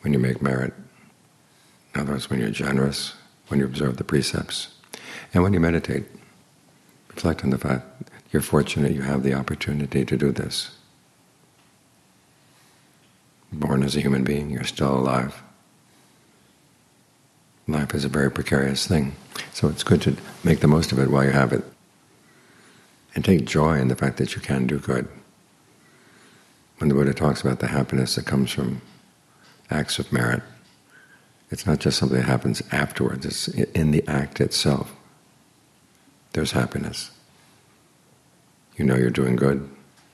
when you make merit. In other words, when you're generous, when you observe the precepts, and when you meditate. Reflect on the fact you're fortunate you have the opportunity to do this. Born as a human being, you're still alive. Life is a very precarious thing, so it's good to make the most of it while you have it. And take joy in the fact that you can do good. When the Buddha talks about the happiness that comes from acts of merit, it's not just something that happens afterwards, it's in the act itself. There's happiness. You know you're doing good,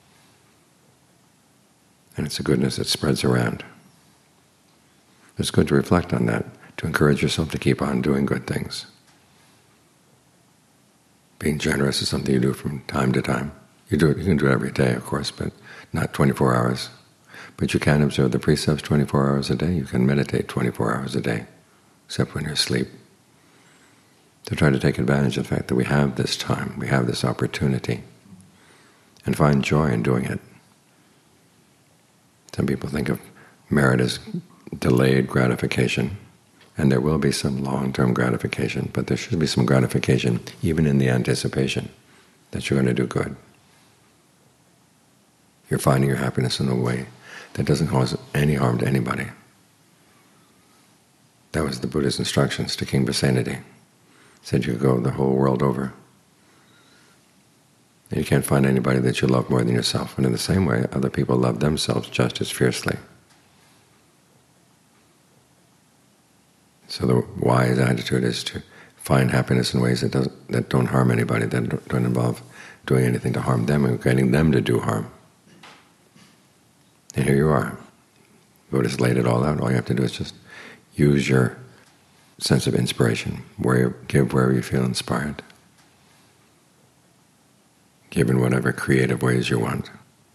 and it's a goodness that spreads around. It's good to reflect on that, to encourage yourself to keep on doing good things. Being generous is something you do from time to time. You can do it every day, of course, but not 24 hours. But you can observe the precepts 24 hours a day. You can meditate 24 hours a day, except when you're asleep. To try to take advantage of the fact that we have this time, we have this opportunity, and find joy in doing it. Some people think of merit as delayed gratification, and there will be some long-term gratification, but there should be some gratification even in the anticipation that you're going to do good. You're finding your happiness in a way that doesn't cause any harm to anybody. That was the Buddha's instructions to King Pasenadi. He said you could go the whole world over, and you can't find anybody that you love more than yourself. And in the same way, other people love themselves just as fiercely. So the wise attitude is to find happiness in ways that don't harm anybody, that don't involve doing anything to harm them and getting them to do harm. And here you are. The Buddha's laid it all out. All you have to do is just use your sense of inspiration, give wherever you feel inspired. Give in whatever creative ways you want.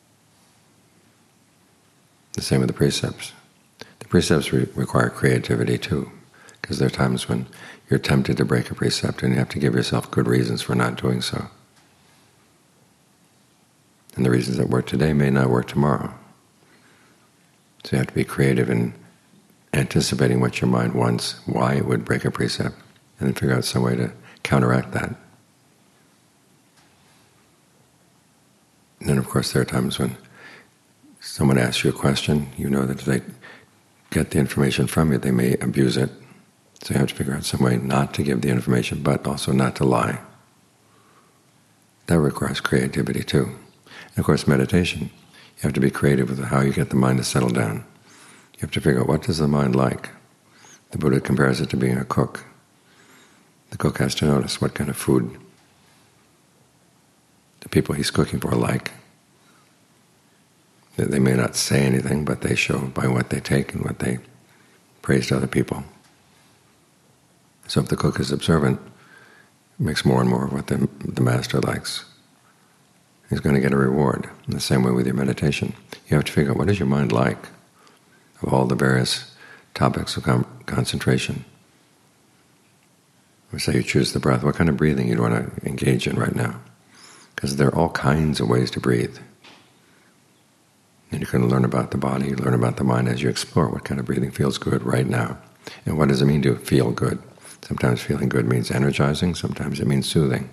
The same with the precepts. The precepts require creativity too, because there are times when you're tempted to break a precept and you have to give yourself good reasons for not doing so. And the reasons that work today may not work tomorrow. So you have to be creative in anticipating what your mind wants, why it would break a precept, and then figure out some way to counteract that. And then, of course, there are times when someone asks you a question, you know that if they get the information from you, they may abuse it. So you have to figure out some way not to give the information, but also not to lie. That requires creativity too. And of course, meditation. You have to be creative with how you get the mind to settle down. You have to figure out, what does the mind like? The Buddha compares it to being a cook. The cook has to notice what kind of food the people he's cooking for like. They may not say anything, but they show by what they take and what they praise to other people. So if the cook is observant, makes more and more of what the master likes, he's going to get a reward. In the same way with your meditation. You have to figure out, what is your mind like of all the various topics of concentration. We say you choose the breath. What kind of breathing you'd want to engage in right now? Because there are all kinds of ways to breathe. And you can learn about the body, learn about the mind as you explore what kind of breathing feels good right now. And what does it mean to feel good? Sometimes feeling good means energizing, sometimes it means soothing.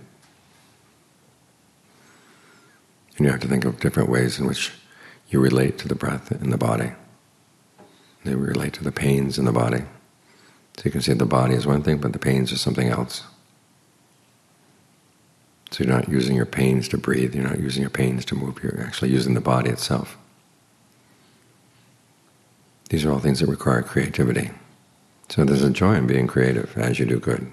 And you have to think of different ways in which you relate to the breath in the body. They relate to the pains in the body. So you can see the body is one thing, but the pains are something else. So you're not using your pains to breathe, you're not using your pains to move, you're actually using the body itself. These are all things that require creativity. So there's a joy in being creative as you do good.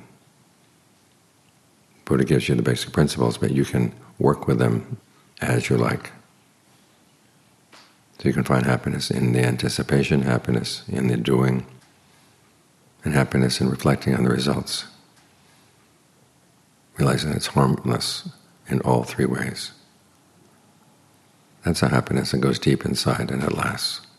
Buddha gives you the basic principles, but you can work with them as you like. So you can find happiness in the anticipation, happiness in the doing, and happiness in reflecting on the results, realizing it's harmless in all three ways. That's a happiness that goes deep inside and it lasts.